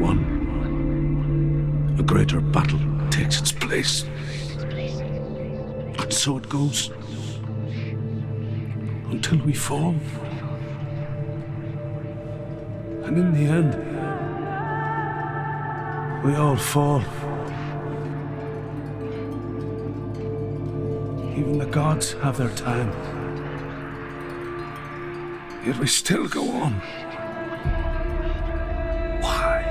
one, a greater battle takes its place. And so it goes, until we fall. And in the end, we all fall. Even the gods have their time. Yet we still go on. Why?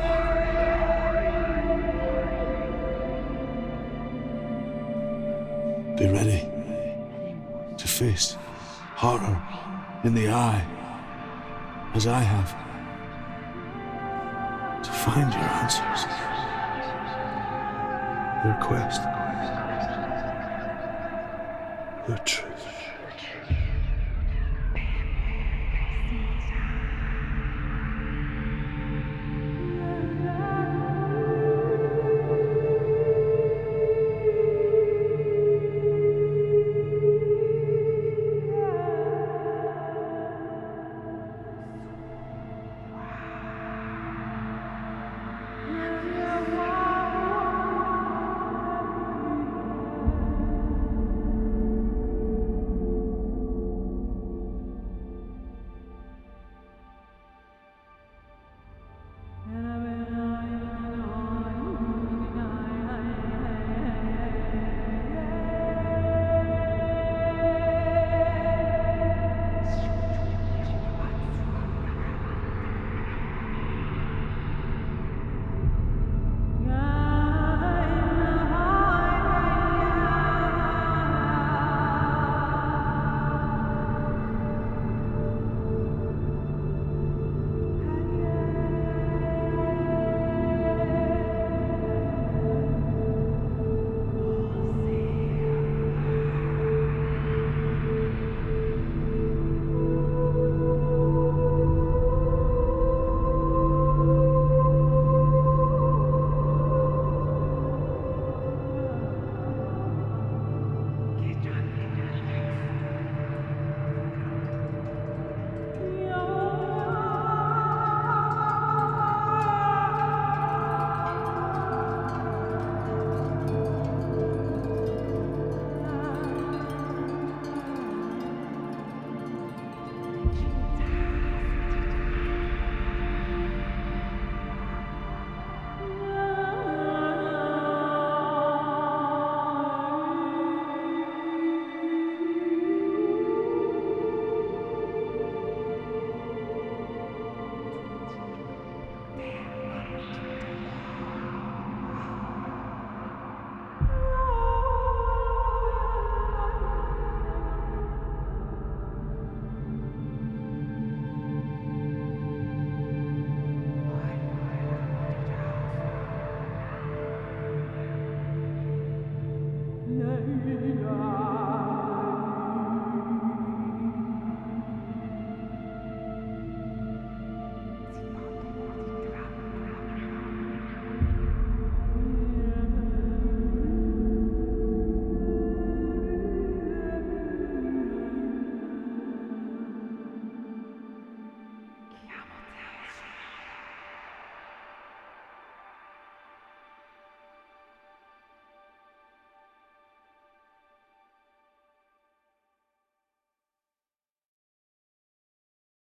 Be ready to face horror in the eye, as I have, to find your answers, your quest, your truth.